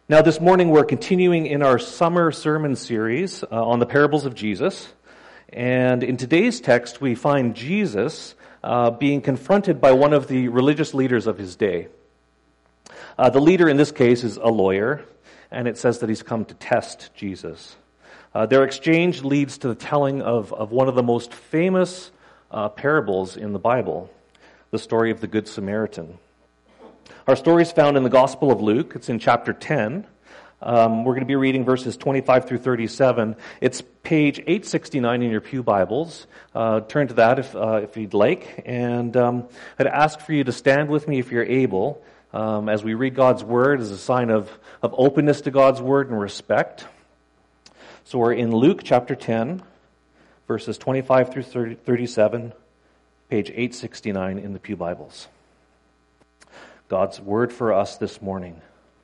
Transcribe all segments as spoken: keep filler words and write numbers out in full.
Now, this morning we're continuing in our summer sermon series uh, on the parables of Jesus. And in today's text, we find Jesus uh, being confronted by one of the religious leaders of his day. Uh, the leader in this case is a lawyer, and it says that he's come to test Jesus. Uh, their exchange leads to the telling of, of one of the most famous uh, parables in the Bible, the story of the Good Samaritan. Our story is found in the Gospel of Luke. It's in chapter ten. Um, we're going to be reading verses twenty-five through thirty-seven. It's page eight sixty-nine in your pew Bibles. Uh, turn to that if uh, if you'd like. And um, I'd ask for you to stand with me if you're able um, as we read God's Word as a sign of, of openness to God's Word and respect. So we're in Luke chapter ten, verses twenty-five through thirty-seven, page eight sixty-nine in the pew Bibles. God's word for us this morning.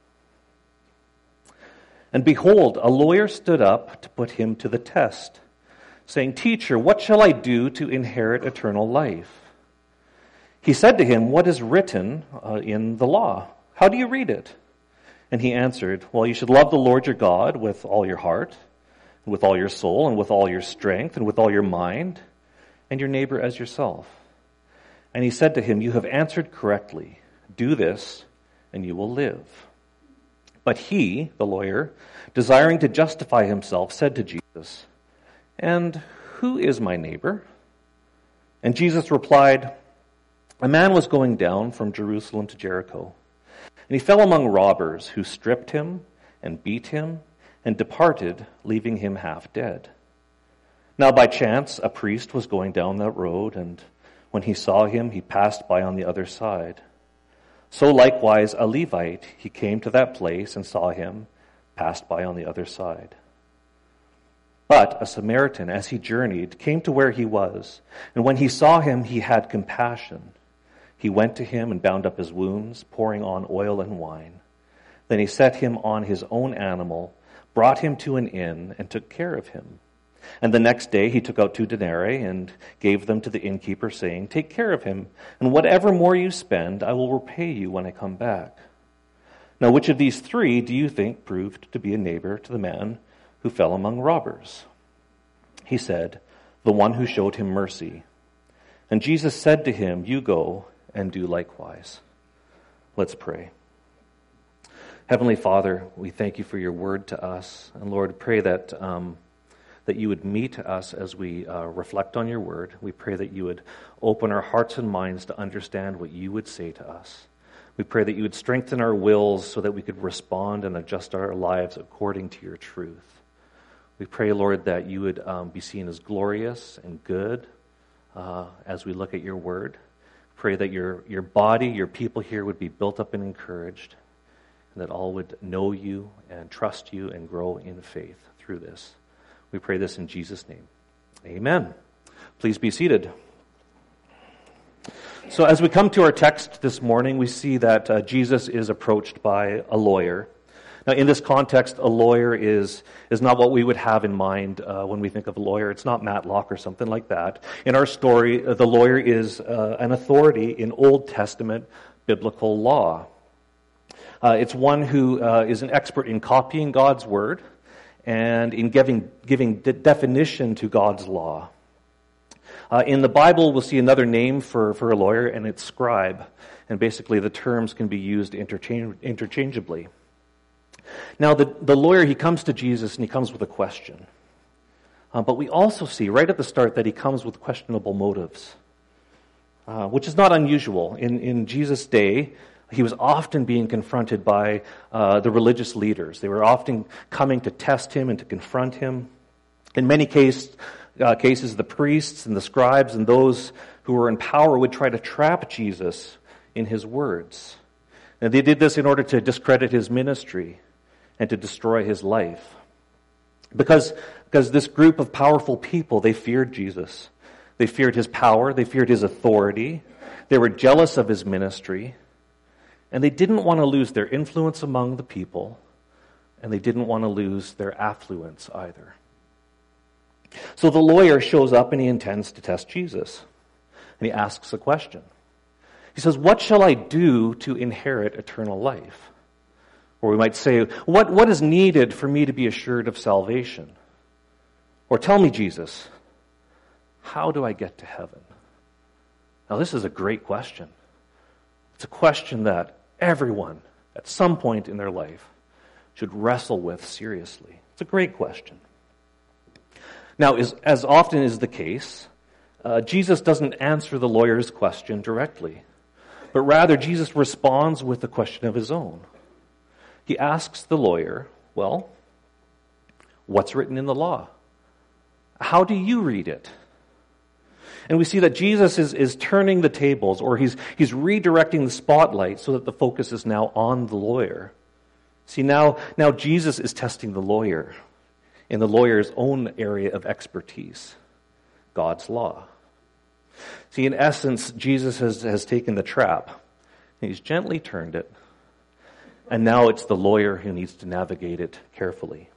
And behold, a lawyer stood up to put him to the test, saying, "Teacher, what shall I do to inherit eternal life?" He said to him, "What is written uh, in the law? How do you read it?" And he answered, "Well, you should love the Lord your God with all your heart, and with all your soul, and with all your strength, and with all your mind, and your neighbor as yourself." And he said to him, "You have answered correctly. Do this, and you will live." But he, the lawyer, desiring to justify himself, said to Jesus, "And who is my neighbor?" And Jesus replied, "A man was going down from Jerusalem to Jericho, and he fell among robbers who stripped him and beat him and departed, leaving him half dead. Now by chance a priest was going down that road, and when he saw him, he passed by on the other side. So likewise a Levite, he came to that place and saw him, passed by on the other side. But a Samaritan, as he journeyed, came to where he was, and when he saw him, he had compassion. He went to him and bound up his wounds, pouring on oil and wine. Then he set him on his own animal, brought him to an inn, and took care of him. And the next day he took out two denarii and gave them to the innkeeper, saying, 'Take care of him, and whatever more you spend, I will repay you when I come back.' Now which of these three do you think proved to be a neighbor to the man who fell among robbers?" He said, "The one who showed him mercy." And Jesus said to him, "You go and do likewise." Let's pray. Heavenly Father, we thank you for your word to us. And Lord, pray that um, that you would meet us as we uh, reflect on your word. We pray that you would open our hearts and minds to understand what you would say to us. We pray that you would strengthen our wills so that we could respond and adjust our lives according to your truth. We pray, Lord, that you would um, be seen as glorious and good uh, as we look at your word. Pray that your, your body, your people here would be built up and encouraged, and that all would know you and trust you and grow in faith through this. We pray this in Jesus' name. Amen. Please be seated. So as we come to our text this morning, we see that uh, Jesus is approached by a lawyer. Now in this context, a lawyer is, is not what we would have in mind uh, when we think of a lawyer. It's not Matlock or something like that. In our story, uh, the lawyer is uh, an authority in Old Testament biblical law. Uh, it's one who uh, is an expert in copying God's word and in giving giving de- definition to God's law. Uh, in the Bible, we'll see another name for, for a lawyer, and it's scribe. And basically, the terms can be used interchange- interchangeably. Now, the, the lawyer, he comes to Jesus, and he comes with a question. Uh, but we also see right at the start that he comes with questionable motives, uh, which is not unusual. In, in Jesus' day, he was often being confronted by uh, the religious leaders. They were often coming to test him and to confront him. In many case, uh, cases, the priests and the scribes and those who were in power would try to trap Jesus in his words. And they did this in order to discredit his ministry and to destroy his life. Because, because this group of powerful people, they feared Jesus. They feared his power. They feared his authority. They were jealous of his ministry. And they didn't want to lose their influence among the people, and they didn't want to lose their affluence either. So the lawyer shows up and he intends to test Jesus. And he asks a question. He says, "What shall I do to inherit eternal life?" Or we might say, what, what is needed for me to be assured of salvation? Or tell me, Jesus, how do I get to heaven? Now, this is a great question. It's a question that everyone, at some point in their life, should wrestle with seriously. It's a great question. Now, as, as often is the case, uh, Jesus doesn't answer the lawyer's question directly, but rather Jesus responds with a question of his own. He asks the lawyer, well, what's written in the law? How do you read it? And we see that Jesus is, is turning the tables, or he's, he's redirecting the spotlight so that the focus is now on the lawyer. See, now, now Jesus is testing the lawyer in the lawyer's own area of expertise, God's law. See, in essence, Jesus has, has taken the trap, and he's gently turned it, and now it's the lawyer who needs to navigate it carefully.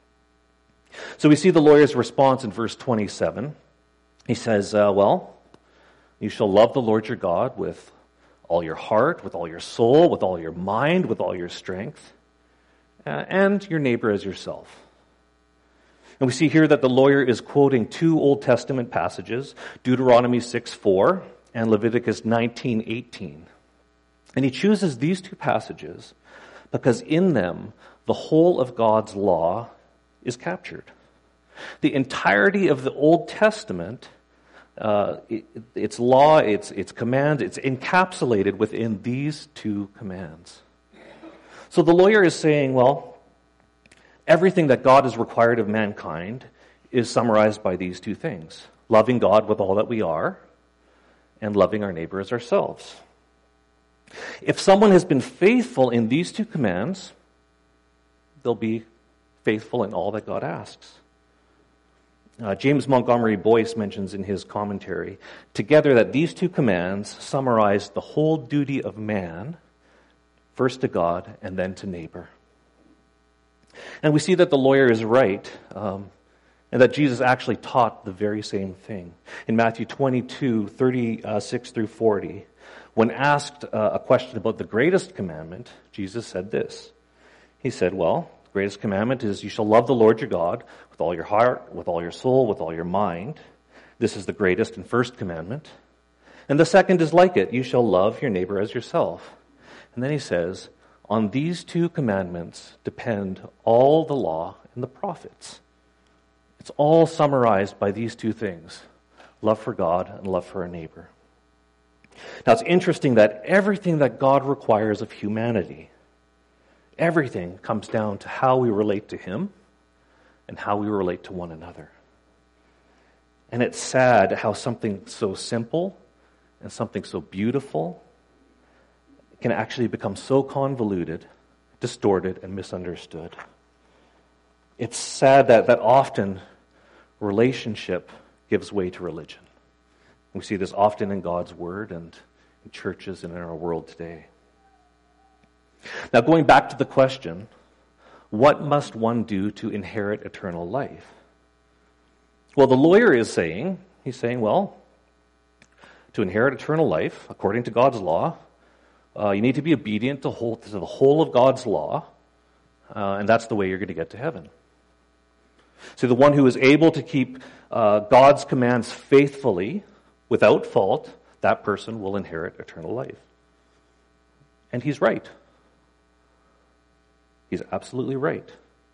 So we see the lawyer's response in verse twenty-seven. He says, uh, well, you shall love the Lord your God with all your heart, with all your soul, with all your mind, with all your strength, uh, and your neighbor as yourself. And we see here that the lawyer is quoting two Old Testament passages, Deuteronomy six four and Leviticus nineteen eighteen. And he chooses these two passages because in them, the whole of God's law is captured. The entirety of the Old Testament, uh, it, its law, its, its command, it's encapsulated within these two commands. So the lawyer is saying, well, everything that God has required of mankind is summarized by these two things: loving God with all that we are and loving our neighbor as ourselves. If someone has been faithful in these two commands, they'll be faithful in all that God asks. Uh, James Montgomery Boyce mentions in his commentary, together that these two commands summarize the whole duty of man, first to God and then to neighbor. And we see that the lawyer is right, um, and that Jesus actually taught the very same thing. In Matthew twenty-two, thirty-six through forty, when asked uh, a question about the greatest commandment, Jesus said this. He said, well, the greatest commandment is you shall love the Lord your God with all your heart, with all your soul, with all your mind. This is the greatest and first commandment. And the second is like it. You shall love your neighbor as yourself. And then he says, on these two commandments depend all the law and the prophets. It's all summarized by these two things: love for God and love for our neighbor. Now, it's interesting that everything that God requires of humanity, everything comes down to how we relate to Him and how we relate to one another. And it's sad how something so simple and something so beautiful can actually become so convoluted, distorted, and misunderstood. It's sad that, that often relationship gives way to religion. We see this often in God's Word and in churches and in our world today. Now, going back to the question, what must one do to inherit eternal life? Well, the lawyer is saying, he's saying, well, to inherit eternal life, according to God's law, uh, you need to be obedient to, whole, to the whole of God's law, uh, and that's the way you're going to get to heaven. So the one who is able to keep uh, God's commands faithfully, without fault, that person will inherit eternal life. And he's right. He's absolutely right.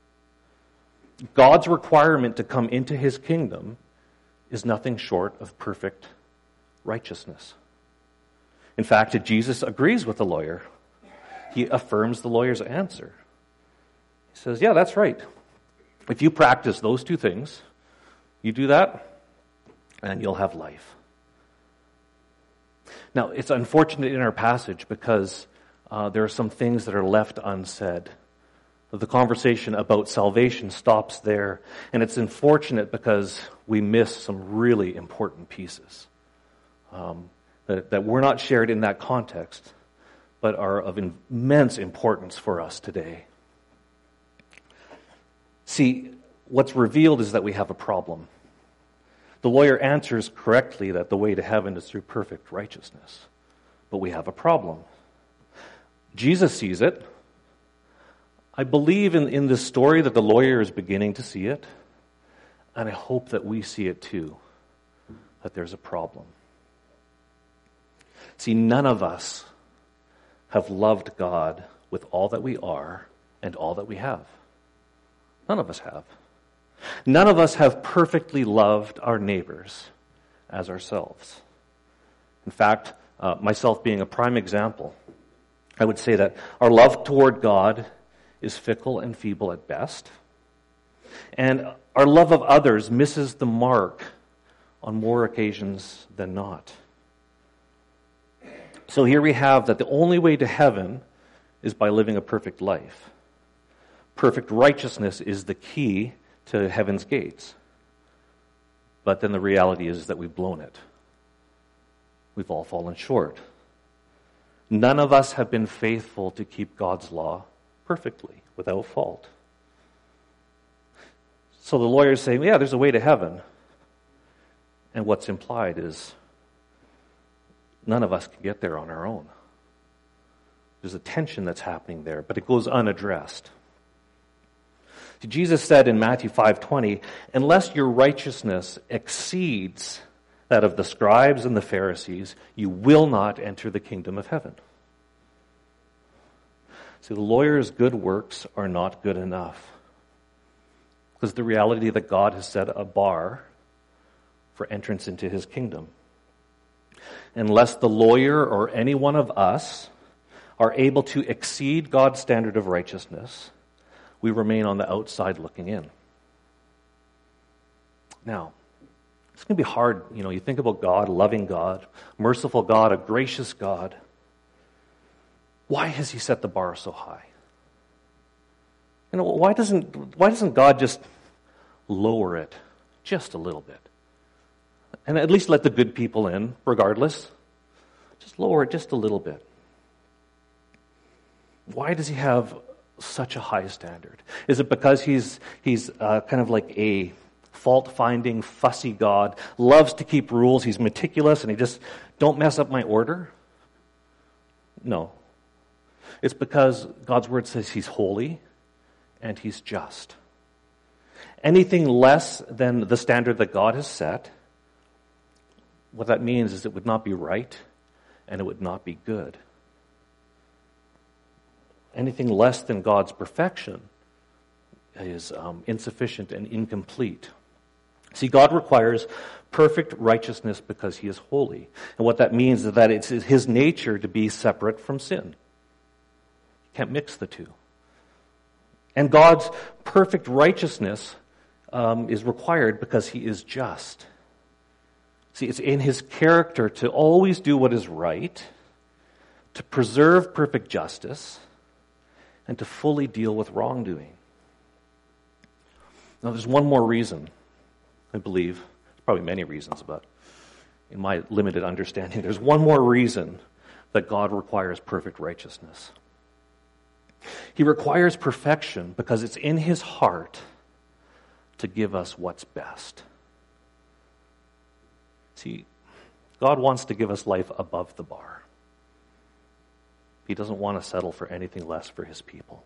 God's requirement to come into His kingdom is nothing short of perfect righteousness. In fact, Jesus agrees with the lawyer. He affirms the lawyer's answer. He says, yeah, that's right. If you practice those two things, you do that, and you'll have life. Now, it's unfortunate in our passage because uh, there are some things that are left unsaid. The conversation about salvation stops there, and it's unfortunate because we miss some really important pieces um, that, that were not shared in that context, but are of immense importance for us today. See, what's revealed is that we have a problem. The lawyer answers correctly that the way to heaven is through perfect righteousness. But we have a problem. Jesus sees it. I believe in, in this story that the lawyer is beginning to see it, and I hope that we see it too, that there's a problem. See, none of us have loved God with all that we are and all that we have. None of us have. None of us have perfectly loved our neighbors as ourselves. In fact, uh, myself being a prime example, I would say that our love toward God is fickle and feeble at best, and our love of others misses the mark on more occasions than not. So here we have that the only way to heaven is by living a perfect life. Perfect righteousness is the key to heaven's gates. But then the reality is that we've blown it. We've all fallen short. None of us have been faithful to keep God's law perfectly, without fault. So the lawyers say, yeah, there's a way to heaven. And what's implied is none of us can get there on our own. There's a tension that's happening there, but it goes unaddressed. See, Jesus said in Matthew five twenty, unless your righteousness exceeds that of the scribes and the Pharisees, you will not enter the kingdom of heaven. See, the lawyer's good works are not good enough. Because the reality that God has set a bar for entrance into his kingdom. Unless the lawyer or any one of us are able to exceed God's standard of righteousness, we remain on the outside looking in. Now, it's going to be hard. You know, you think about God, loving God, merciful God, a gracious God. Why has he set the bar so high? You know, why doesn't why doesn't God just lower it just a little bit? And at least let the good people in, regardless. Just lower it just a little bit. Why does he have such a high standard? Is it because he's he's uh, kind of like a fault-finding, fussy God, loves to keep rules, he's meticulous, and he just, don't mess up my order? No. It's because God's word says he's holy and he's just. Anything less than the standard that God has set, what that means is it would not be right and it would not be good. Anything less than God's perfection is um, insufficient and incomplete. See, God requires perfect righteousness because he is holy. And what that means is that it's his nature to be separate from sin. You can't mix the two. And God's perfect righteousness um, is required because he is just. See, it's in his character to always do what is right, to preserve perfect justice, and to fully deal with wrongdoing. Now, there's one more reason, I believe. There's probably many reasons, but in my limited understanding, there's one more reason that God requires perfect righteousness. He requires perfection because it's in his heart to give us what's best. See, God wants to give us life above the bar. He doesn't want to settle for anything less for his people.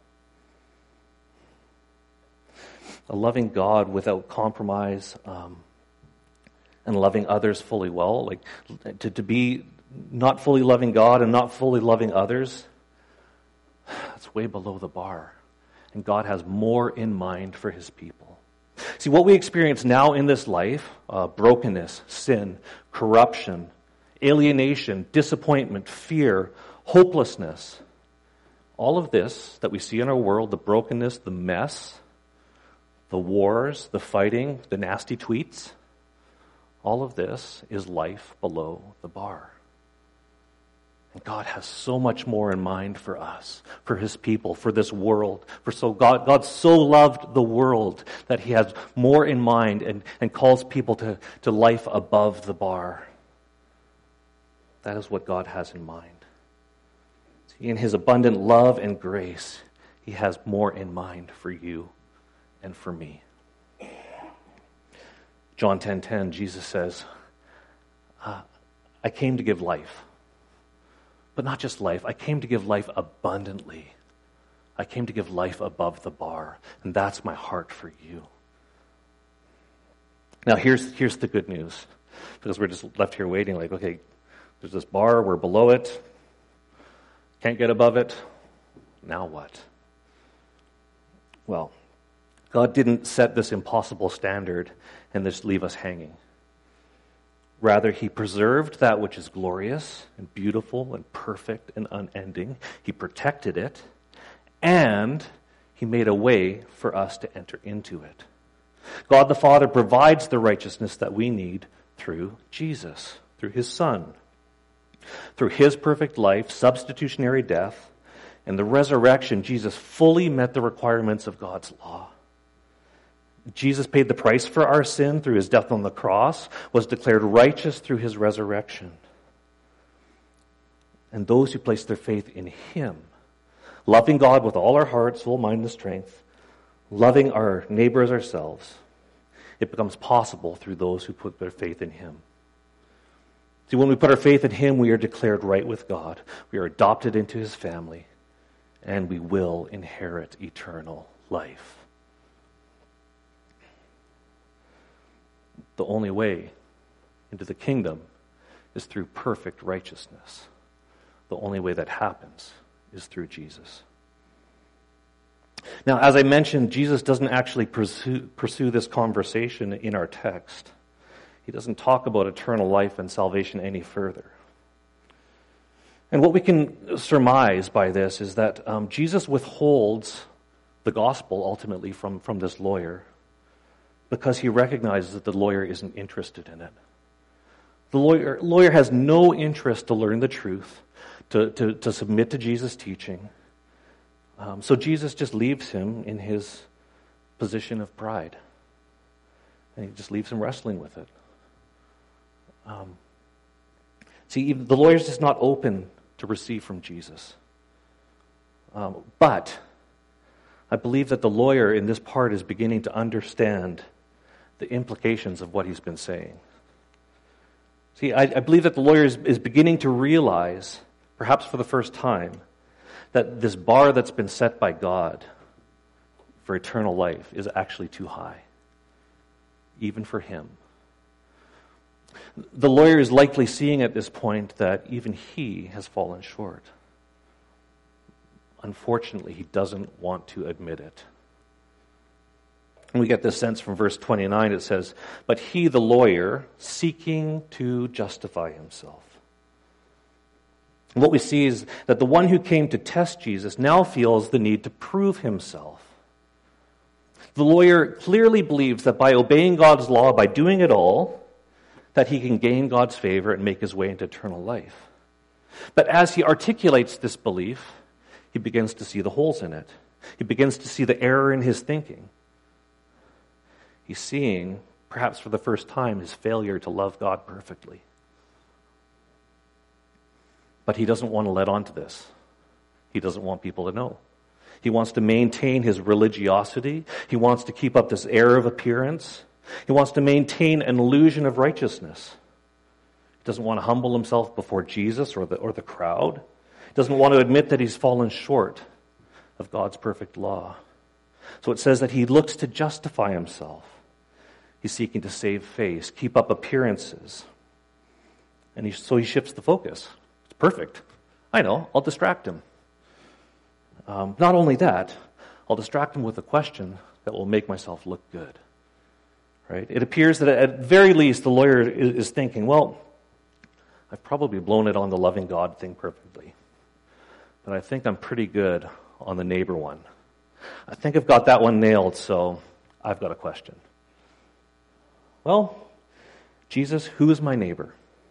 A loving God without compromise, um, and loving others fully well, like to, to be not fully loving God and not fully loving others, that's way below the bar. And God has more in mind for his people. See, what we experience now in this life, uh, brokenness, sin, corruption, alienation, disappointment, fear, hopelessness, all of this that we see in our world, the brokenness, the mess, the wars, the fighting, the nasty tweets, all of this is life below the bar. And God has so much more in mind for us, for his people, for this world. For so God, God so loved the world that he has more in mind and, and calls people to, to life above the bar. That is what God has in mind. See, in his abundant love and grace, he has more in mind for you and for me. John ten ten, Jesus says, uh, I came to give life. But not just life. I came to give life abundantly. I came to give life above the bar, and that's my heart for you. Now, here's, here's the good news, because we're just left here waiting like, okay, there's this bar, we're below it, can't get above it, now what? Well, God didn't set this impossible standard and just leave us hanging. Rather, he preserved that which is glorious and beautiful and perfect and unending. He protected it, and he made a way for us to enter into it. God the Father provides the righteousness that we need through Jesus, through his Son. Through his perfect life, substitutionary death, and the resurrection, Jesus fully met the requirements of God's law. Jesus paid the price for our sin through his death on the cross, was declared righteous through his resurrection. And those who place their faith in him, loving God with all our heart, soul, mind, and strength, loving our neighbor as ourselves, it becomes possible through those who put their faith in him. See, when we put our faith in him, we are declared right with God. We are adopted into his family, and we will inherit eternal life. The only way into the kingdom is through perfect righteousness. The only way that happens is through Jesus. Now, as I mentioned, Jesus doesn't actually pursue, pursue this conversation in our text. He doesn't talk about eternal life and salvation any further. And what we can surmise by this is that um, Jesus withholds the gospel ultimately from, from this lawyer because he recognizes that the lawyer isn't interested in it. The lawyer, lawyer has no interest to learn the truth, to, to, to submit to Jesus' teaching. Um, so Jesus just leaves him in his position of pride. And he just leaves him wrestling with it. Um, see, the lawyer's just not open to receive from Jesus. Um, but I believe that the lawyer in this part is beginning to understand the implications of what he's been saying. See, I, I believe that the lawyer is, is beginning to realize, perhaps for the first time, that this bar that's been set by God for eternal life is actually too high, even for him. The lawyer is likely seeing at this point that even he has fallen short. Unfortunately, he doesn't want to admit it. And we get this sense from verse twenty-nine. It says, "But he, the lawyer, seeking to justify himself." And what we see is that the one who came to test Jesus now feels the need to prove himself. The lawyer clearly believes that by obeying God's law, by doing it all, that he can gain God's favor and make his way into eternal life. But as he articulates this belief, he begins to see the holes in it. He begins to see the error in his thinking. He's seeing, perhaps for the first time, his failure to love God perfectly. But he doesn't want to let on to this. He doesn't want people to know. He wants to maintain his religiosity. He wants to keep up this air of appearance. He wants to maintain an illusion of righteousness. He doesn't want to humble himself before Jesus or the, or the crowd. He doesn't want to admit that he's fallen short of God's perfect law. So it says that he looks to justify himself. He's seeking to save face, keep up appearances. And he, so he shifts the focus. It's perfect. I know, I'll distract him. Um, not only that, I'll distract him with a question that will make myself look good. Right? It appears that at very least the lawyer is thinking, well, I've probably blown it on the loving God thing perfectly. But I think I'm pretty good on the neighbor one. I think I've got that one nailed, so I've got a question. Well, Jesus, who is my neighbor?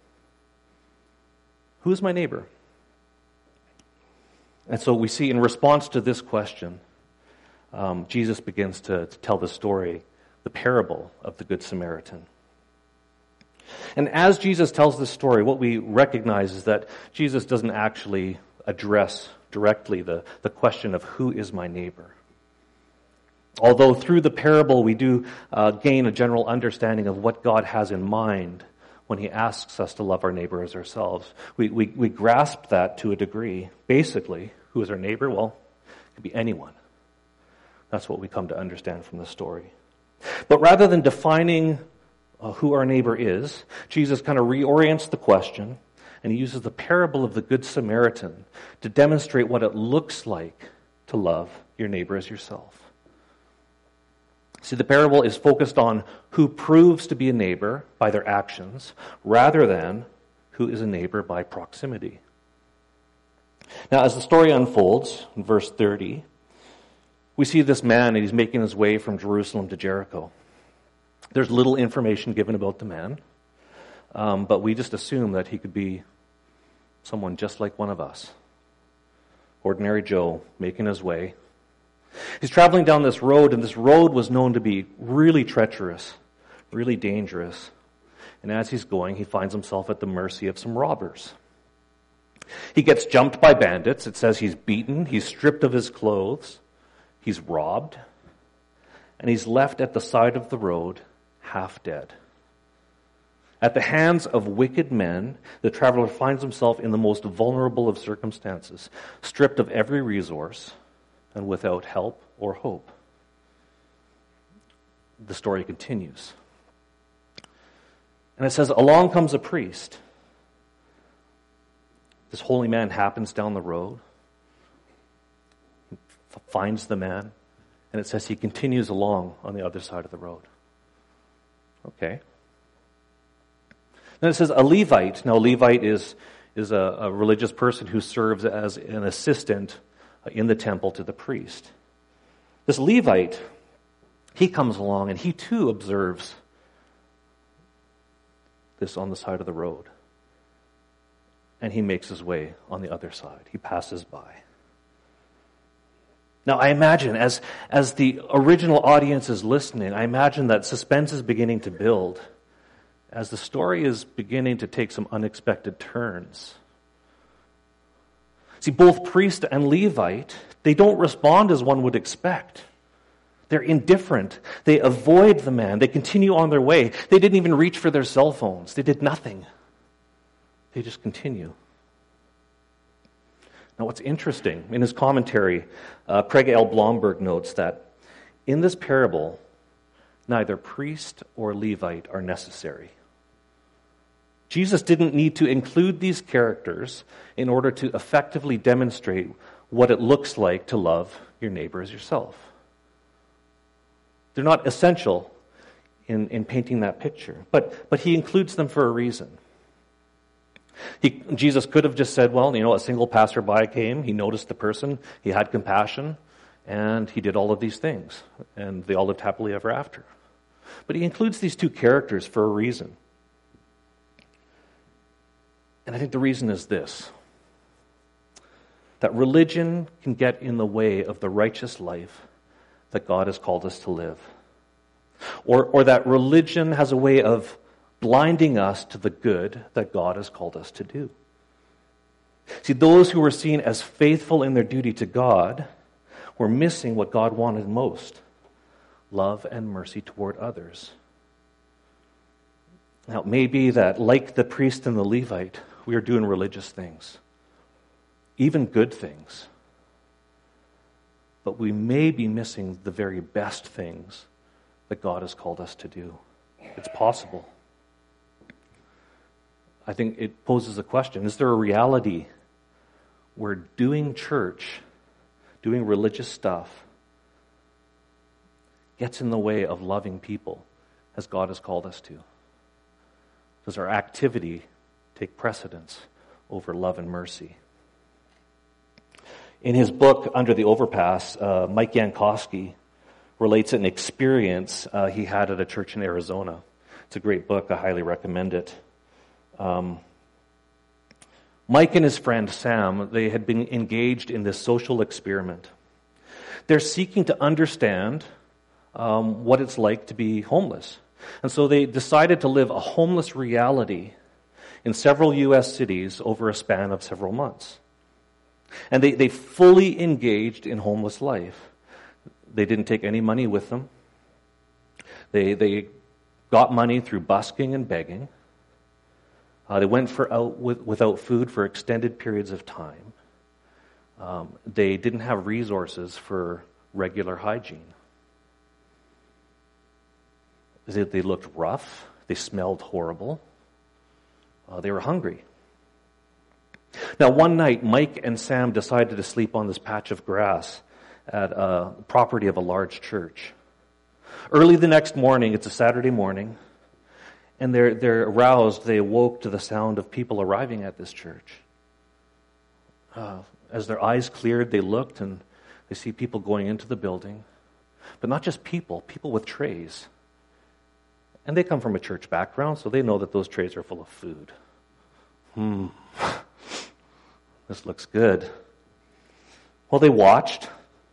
Who is my neighbor? And so we see in response to this question, um, Jesus begins to, to tell the story, the parable of the Good Samaritan. And as Jesus tells this story, what we recognize is that Jesus doesn't actually address directly the, the question of who is my neighbor. Although through the parable we do uh, gain a general understanding of what God has in mind when he asks us to love our neighbor as ourselves. We, we, we grasp that to a degree. Basically, who is our neighbor? Well, It could be anyone. That's what we come to understand from the story. But rather than defining uh, who our neighbor is, Jesus kind of reorients the question, and he uses the parable of the Good Samaritan to demonstrate what it looks like to love your neighbor as yourself. See, the parable is focused on who proves to be a neighbor by their actions, rather than who is a neighbor by proximity. Now, as the story unfolds, in verse thirty, we see this man, and he's making his way from Jerusalem to Jericho. There's little information given about the man, um, but we just assume that he could be someone just like one of us. Ordinary Joe, making his way. He's traveling down this road, and this road was known to be really treacherous, really dangerous. And as he's going, he finds himself at the mercy of some robbers. He gets jumped by bandits. It says he's beaten, he's stripped of his clothes, he's robbed, and he's left at the side of the road, half dead. At the hands of wicked men, the traveler finds himself in the most vulnerable of circumstances, stripped of every resource and without help or hope. The story continues. And it says, along comes a priest. This holy man happens down the road, finds the man, and it says he continues along on the other side of the road. Okay. Then it says a Levite. Now, a Levite is, is a, a religious person who serves as an assistant in the temple to the priest. This Levite, he comes along and he too observes this on the side of the road. And he makes his way on the other side. He passes by. Now, I imagine, as, as the original audience is listening, I imagine that suspense is beginning to build as the story is beginning to take some unexpected turns. See, both priest and Levite, they don't respond as one would expect. They're indifferent. They avoid the man. They continue on their way. They didn't even reach for their cell phones. They did nothing. They just continue. Now, what's interesting, in his commentary, uh, Craig L. Blomberg notes that in this parable, neither priest or Levite are necessary. Jesus didn't need to include these characters in order to effectively demonstrate what it looks like to love your neighbor as yourself. They're not essential in, in painting that picture, but, but he includes them for a reason. He, Jesus could have just said, well, you know, a single passerby came, he noticed the person, he had compassion, and he did all of these things, and they all lived happily ever after. But he includes these two characters for a reason. And I think the reason is this, that religion can get in the way of the righteous life that God has called us to live. Or, or that religion has a way of blinding us to the good that God has called us to do. See, those who were seen as faithful in their duty to God were missing what God wanted most, love and mercy toward others. Now, it may be that, like the priest and the Levite, we are doing religious things, even good things, but we may be missing the very best things that God has called us to do. It's possible. I think it poses a question. Is there a reality where doing church, doing religious stuff, gets in the way of loving people as God has called us to? Does our activity take precedence over love and mercy? In his book, Under the Overpass, uh, Mike Yankowski relates an experience uh, he had at a church in Arizona. It's a great book. I highly recommend it. Um, Mike and his friend Sam, they had been engaged in this social experiment. They're seeking to understand um, what it's like to be homeless. And so they decided to live a homeless reality in several U S cities over a span of several months. And they, they fully engaged in homeless life. They didn't take any money with them. They, they got money through busking and begging. Uh, they went for out with, without food for extended periods of time. Um, they didn't have resources for regular hygiene. They, they looked rough. They smelled horrible. Uh, they were hungry. Now, one night, Mike and Sam decided to sleep on this patch of grass at a property of a large church. Early the next morning, it's a Saturday morning, and they're, they're aroused. They awoke to the sound of people arriving at this church. Uh, as their eyes cleared, they looked, and they see people going into the building. But not just people, people with trays. And they come from a church background, so they know that those trays are full of food. Hmm. This looks good. Well, they watched.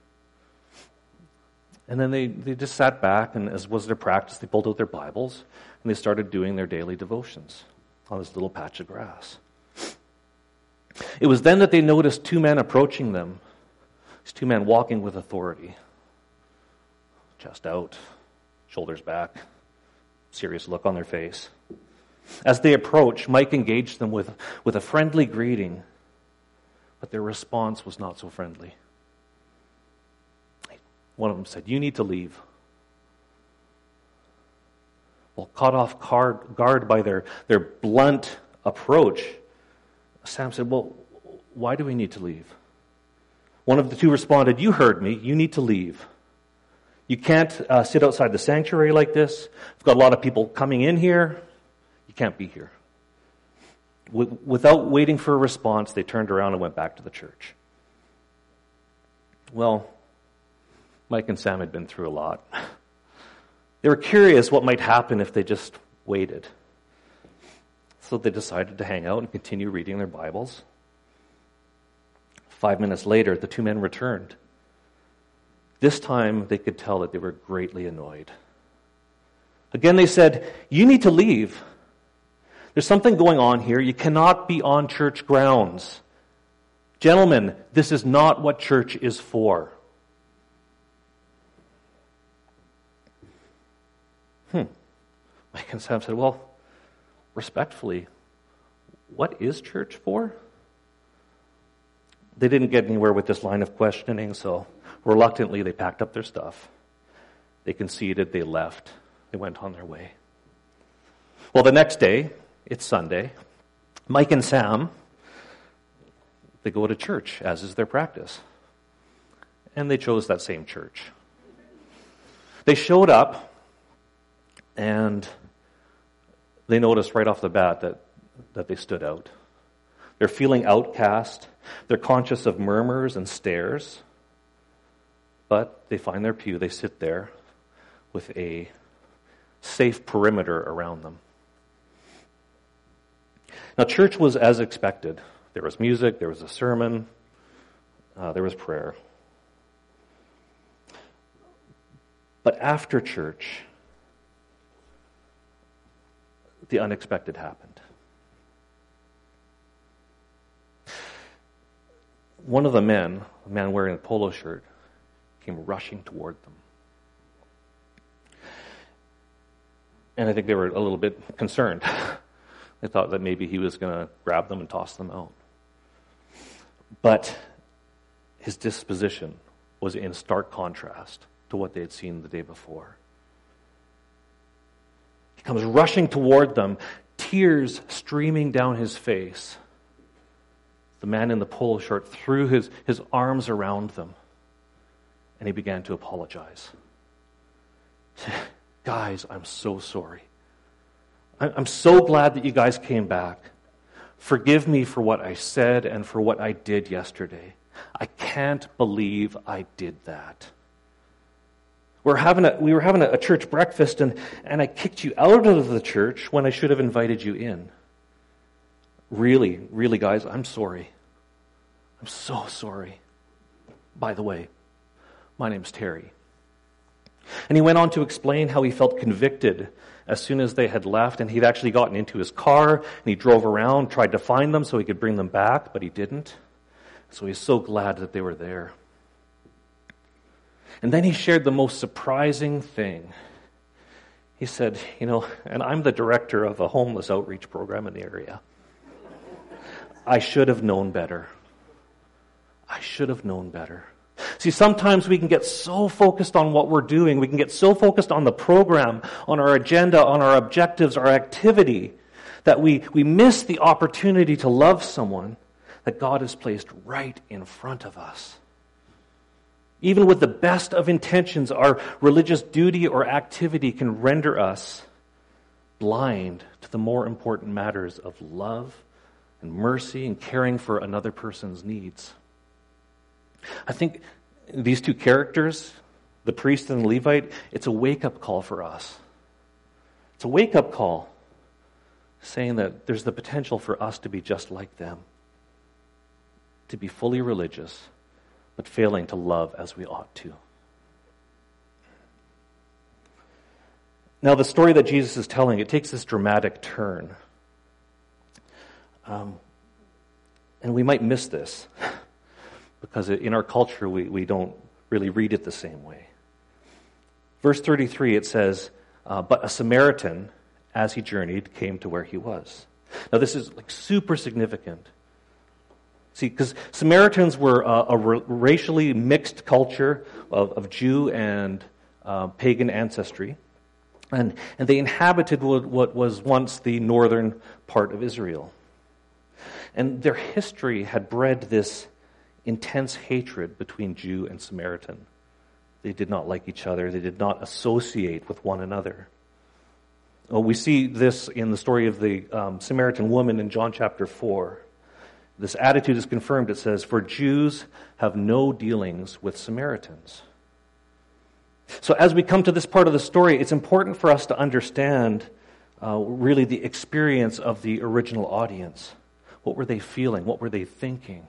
And then they, they just sat back, and as was their practice, they pulled out their Bibles, and they started doing their daily devotions on this little patch of grass. It was then that they noticed two men approaching them. These two men walking with authority. Chest out, shoulders back, serious look on their face. As they approached, Mike engaged them with, with a friendly greeting, but their response was not so friendly. One of them said, "You need to leave." Well, caught off guard by their, their blunt approach, Sam said, "Well, why do we need to leave?" One of the two responded, "You heard me. You need to leave. You can't uh, sit outside the sanctuary like this. We've got a lot of people coming in here. You can't be here." W- without waiting for a response, they turned around and went back to the church. Well, Mike and Sam had been through a lot. They were curious what might happen if they just waited. So they decided to hang out and continue reading their Bibles. Five minutes later, the two men returned. This time, they could tell that they were greatly annoyed. Again, they said, "You need to leave. There's something going on here. You cannot be on church grounds. Gentlemen, this is not what church is for." Hmm. Mike and Sam said, "Well, respectfully, what is church for?" They didn't get anywhere with this line of questioning, so reluctantly they packed up their stuff. They conceded, they left, they went on their way. Well, the next day, it's Sunday, Mike and Sam, they go to church, as is their practice. And they chose that same church. They showed up, and they noticed right off the bat that, that they stood out. They're feeling outcast. They're conscious of murmurs and stares. But they find their pew. They sit there with a safe perimeter around them. Now, church was as expected. There was music, there was a sermon, uh, there was prayer. But after church, the unexpected happened. One of the men, a man wearing a polo shirt, came rushing toward them. And I think they were a little bit concerned. They thought that maybe he was going to grab them and toss them out. But his disposition was in stark contrast to what they had seen the day before. He comes rushing toward them, tears streaming down his face. The man in the polo shirt threw his, his arms around them, and he began to apologize. "Guys, I'm so sorry. I'm so glad that you guys came back. Forgive me for what I said and for what I did yesterday. I can't believe I did that. We're having a, we were having a, a church breakfast, and, and I kicked you out of the church when I should have invited you in. Really, really, guys, I'm sorry. I'm so sorry. By the way, my name's Terry." And he went on to explain how he felt convicted as soon as they had left, and he'd actually gotten into his car, and he drove around, tried to find them so he could bring them back, but he didn't. So he's so glad that they were there. And then he shared the most surprising thing. He said, "You know, and I'm the director of a homeless outreach program in the area. I should have known better. I should have known better. See, sometimes we can get so focused on what we're doing, we can get so focused on the program, on our agenda, on our objectives, our activity, that we, we miss the opportunity to love someone that God has placed right in front of us. Even with the best of intentions, our religious duty or activity can render us blind to the more important matters of love and mercy and caring for another person's needs. I think these two characters, the priest and the Levite, it's a wake-up call for us. It's a wake-up call saying that there's the potential for us to be just like them, to be fully religious, but failing to love as we ought to. Now, the story that Jesus is telling, it takes this dramatic turn. Um, and we might miss this, because in our culture, we, we don't really read it the same way. Verse thirty-three, it says, uh, but a Samaritan, as he journeyed, came to where he was. Now, this is like super significant. See, because Samaritans were uh, a r- racially mixed culture of, of Jew and uh, pagan ancestry, and, and they inhabited what, what was once the northern part of Israel. And their history had bred this intense hatred between Jew and Samaritan. They did not like each other. They did not associate with one another. Well, we see this in the story of the um, Samaritan woman in John chapter four. This attitude is confirmed. It says, for Jews have no dealings with Samaritans. So as we come to this part of the story, it's important for us to understand uh, really the experience of the original audience. What were they feeling? What were they thinking?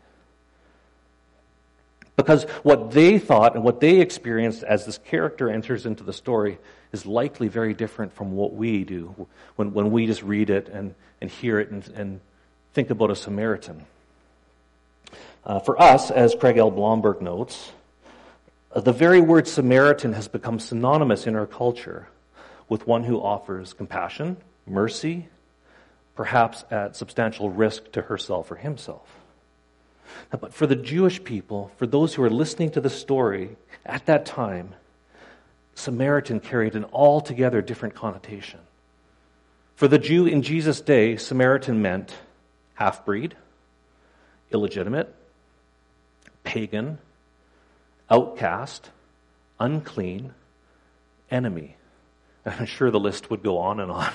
Because what they thought and what they experienced as this character enters into the story is likely very different from what we do when, when we just read it and, and hear it and, and think about a Samaritan. Uh, for us, as Craig L. Blomberg notes, uh, the very word Samaritan has become synonymous in our culture with one who offers compassion, mercy, perhaps at substantial risk to herself or himself. Now, but for the Jewish people, for those who are listening to the story at that time, Samaritan carried an altogether different connotation. For the Jew in Jesus' day, Samaritan meant half-breed, illegitimate, pagan, outcast, unclean, enemy. And I'm sure the list would go on and on.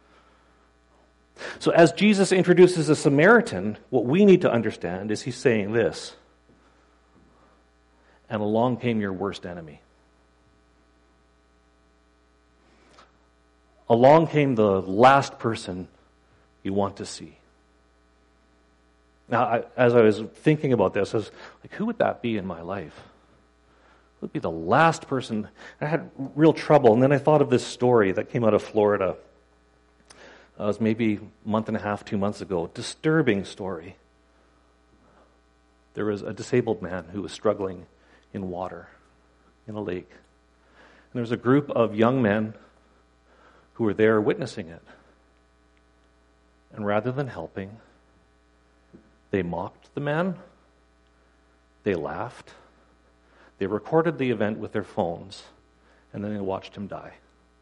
So as Jesus introduces a Samaritan, what we need to understand is he's saying this, and along came your worst enemy. Along came the last person you want to see. Now, I, as I was thinking about this, I was like, who would that be in my life? Who would be the last person? I had real trouble, and then I thought of this story that came out of Florida. Uh, it was maybe a month and a half, two months ago. Disturbing story. There was a disabled man who was struggling in water, in a lake. And there was a group of young men who were there witnessing it. And rather than helping, they mocked the man, they laughed, they recorded the event with their phones, and then they watched him die.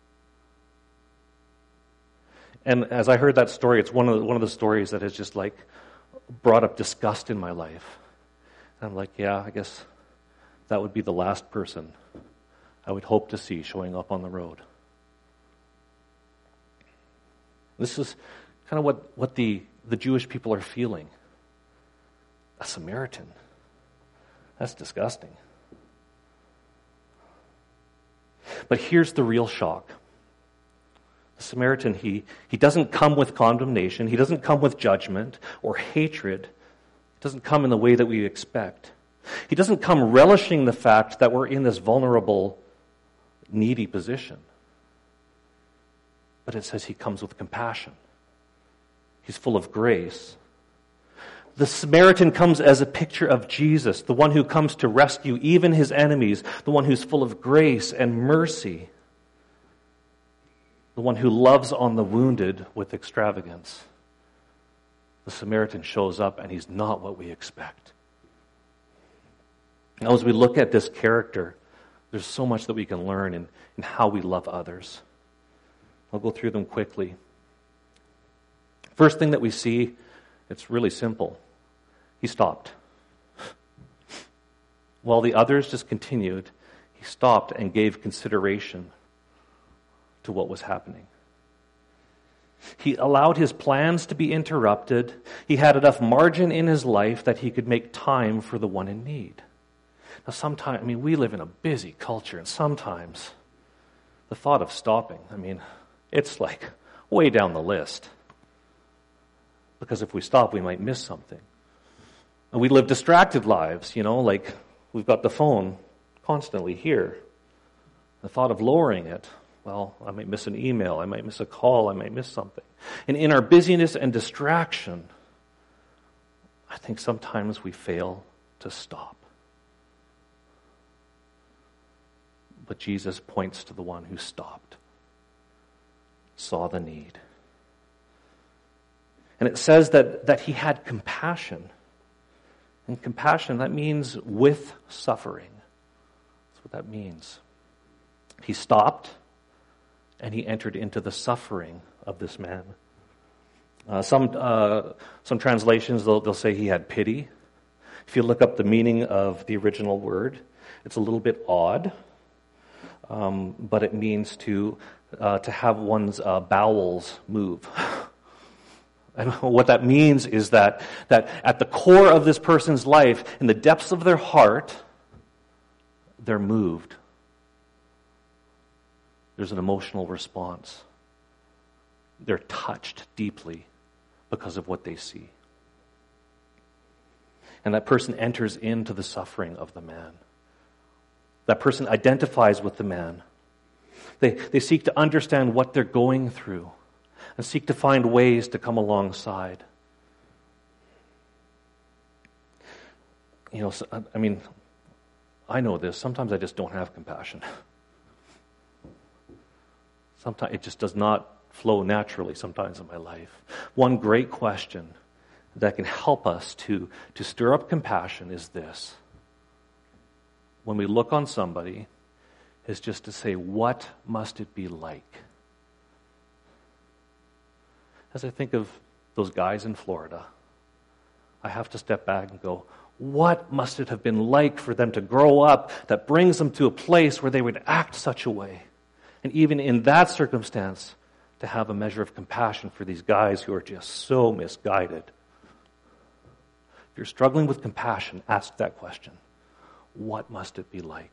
And as I heard that story, it's one of the, one of the stories that has just like brought up disgust in my life. And I'm like, yeah, I guess that would be the last person I would hope to see showing up on the road. This is kind of what, what the, the Jewish people are feeling. A Samaritan. That's disgusting. But here's the real shock. The Samaritan, he, he doesn't come with condemnation. He doesn't come with judgment or hatred. He doesn't come in the way that we expect. He doesn't come relishing the fact that we're in this vulnerable, needy position. But it says he comes with compassion. He's full of grace. The Samaritan comes as a picture of Jesus, the one who comes to rescue even his enemies, the one who's full of grace and mercy, the one who loves on the wounded with extravagance. The Samaritan shows up and he's not what we expect. Now, as we look at this character, there's so much that we can learn in, in how we love others. I'll go through them quickly. First thing that we see, it's really simple. He stopped. While the others just continued, he stopped and gave consideration to what was happening. He allowed his plans to be interrupted. He had enough margin in his life that he could make time for the one in need. Now, sometimes, I mean, we live in a busy culture, and sometimes the thought of stopping, I mean, it's like way down the list. Because if we stop, we might miss something. And we live distracted lives, you know, like we've got the phone constantly here. The thought of lowering it, well, I might miss an email, I might miss a call, I might miss something. And in our busyness and distraction, I think sometimes we fail to stop. But Jesus points to the one who stopped, saw the need. And it says that, that he had compassion. And compassion, that means with suffering. That's what that means. He stopped, and he entered into the suffering of this man. Uh, some uh, some translations, they'll, they'll say he had pity. If you look up the meaning of the original word, it's a little bit odd, um, but it means to uh, to have one's uh, bowels move. And what that means is that, that at the core of this person's life, in the depths of their heart, they're moved. There's an emotional response. They're touched deeply because of what they see. And that person enters into the suffering of the man. That person identifies with the man. They, they seek to understand what they're going through and seek to find ways to come alongside. You know, I mean, I know this. Sometimes I just don't have compassion. Sometimes it just does not flow naturally sometimes in my life. One great question that can help us to, to stir up compassion is this. When we look on somebody, is just to say, what must it be like? As I think of those guys in Florida, I have to step back and go, what must it have been like for them to grow up that brings them to a place where they would act such a way? And even in that circumstance, to have a measure of compassion for these guys who are just so misguided. If you're struggling with compassion, ask that question. What must it be like?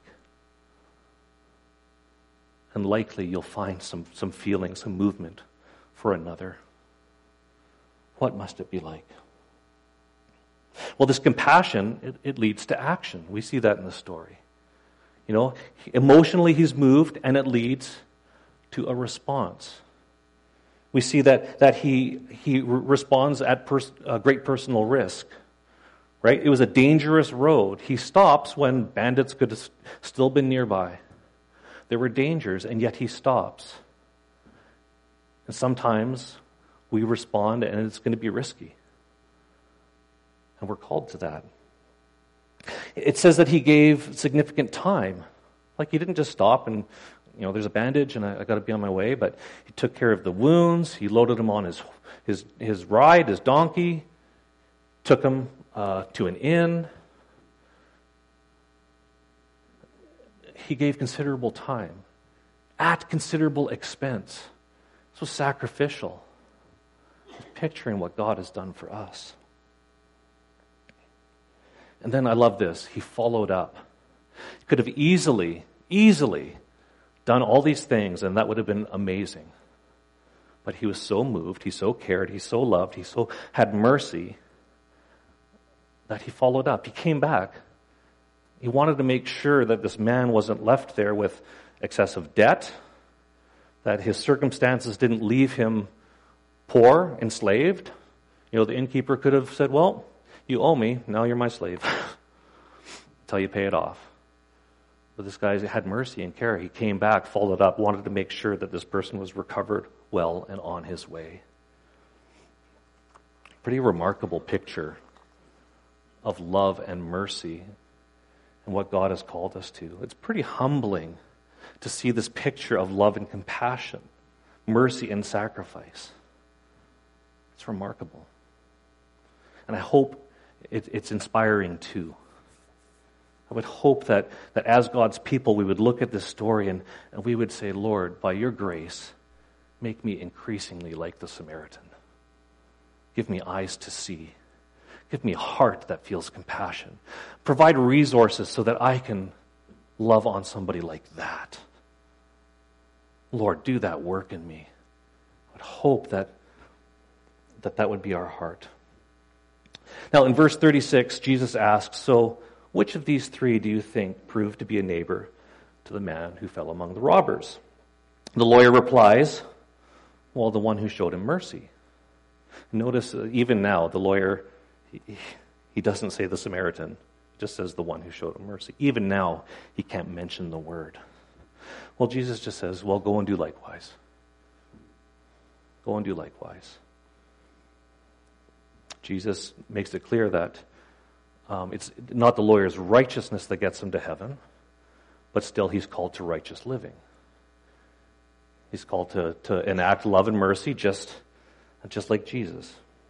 And likely you'll find some, some feeling, some movement for another. What must it be like? Well, this compassion, it, it leads to action. We see that in the story. You know, emotionally he's moved, and it leads to a response. We see that that he he re- responds at pers- uh, great personal risk. Right? It was a dangerous road. He stops when bandits could have still been nearby. There were dangers, and yet he stops. And sometimes we respond, and it's going to be risky. And we're called to that. It says that he gave significant time. Like he didn't just stop and, you know, there's a bandage and I, I got to be on my way, but he took care of the wounds. He loaded him on his his his ride, his donkey, took him uh, to an inn. He gave considerable time at considerable expense. This was sacrificial. He's picturing what God has done for us. And then I love this. He followed up. He could have easily, easily done all these things, and that would have been amazing. But he was so moved, he so cared, he so loved, he so had mercy that he followed up. He came back. He wanted to make sure that this man wasn't left there with excessive debt, that his circumstances didn't leave him poor, enslaved. You know, the innkeeper could have said, well, you owe me, now you're my slave, until you pay it off. But this guy had mercy and care. He came back, followed up, wanted to make sure that this person was recovered well and on his way. Pretty remarkable picture of love and mercy and what God has called us to. It's pretty humbling to see this picture of love and compassion, mercy and sacrifice. It's remarkable. And I hope it, it's inspiring too. I would hope that, that as God's people, we would look at this story and, and we would say, Lord, by your grace, make me increasingly like the Samaritan. Give me eyes to see. Give me a heart that feels compassion. Provide resources so that I can love on somebody like that. Lord, do that work in me. I would hope that that, that would be our heart. Now, in verse thirty-six, Jesus asks, so which of these three do you think proved to be a neighbor to the man who fell among the robbers? The lawyer replies, well, the one who showed him mercy. Notice, uh, even now, the lawyer, he, he doesn't say the Samaritan. He just says the one who showed him mercy. Even now, he can't mention the word. Well, Jesus just says, well, go and do likewise. Go and do likewise. Jesus makes it clear that um, it's not the lawyer's righteousness that gets him to heaven, but still he's called to righteous living. He's called to, to enact love and mercy just, just like Jesus.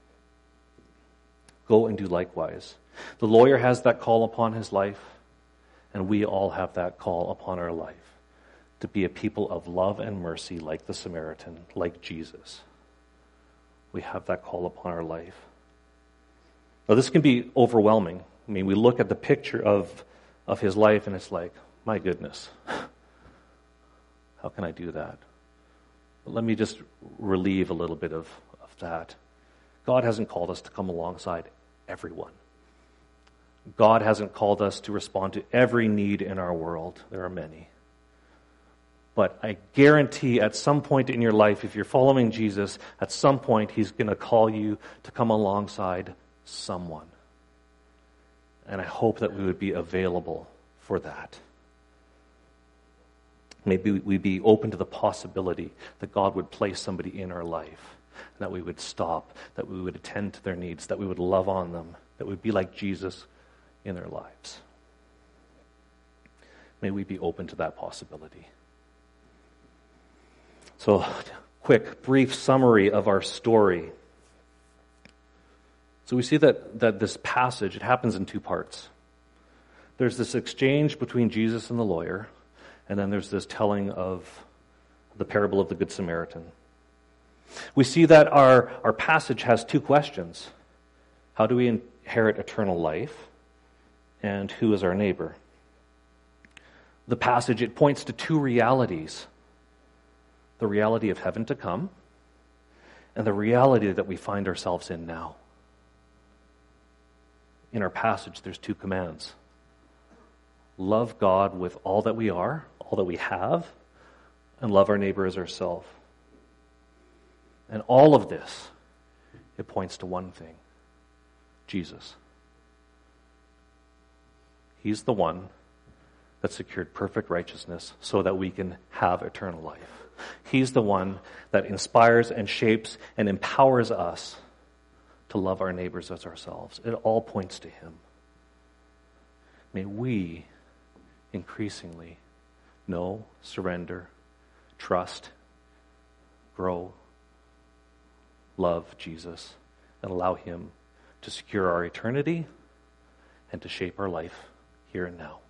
Go and do likewise. The lawyer has that call upon his life, and we all have that call upon our life to be a people of love and mercy like the Samaritan, like Jesus. We have that call upon our life. Now, this can be overwhelming. I mean, we look at the picture of, of his life, and it's like, my goodness, how can I do that? But let me just relieve a little bit of, of that. God hasn't called us to come alongside everyone. God hasn't called us to respond to every need in our world. There are many. But I guarantee at some point in your life, if you're following Jesus, at some point he's going to call you to come alongside someone. And I hope that we would be available for that. Maybe we'd be open to the possibility that God would place somebody in our life, that we would stop, that we would attend to their needs, that we would love on them, that we'd be like Jesus in their lives. May we be open to that possibility. So, quick, brief summary of our story. So we see that, that this passage, it happens in two parts. There's this exchange between Jesus and the lawyer, and then there's this telling of the parable of the Good Samaritan. We see that our, our passage has two questions. How do we inherit eternal life? And who is our neighbor? The passage, it points to two realities. The reality of heaven to come, and the reality that we find ourselves in now. In our passage, there's two commands. Love God with all that we are, all that we have, and love our neighbor as ourselves. And all of this, it points to one thing: Jesus. He's the one that secured perfect righteousness so that we can have eternal life. He's the one that inspires and shapes and empowers us to love our neighbors as ourselves. It all points to him. May we increasingly know, surrender, trust, grow, love Jesus, and allow him to secure our eternity and to shape our life here and now.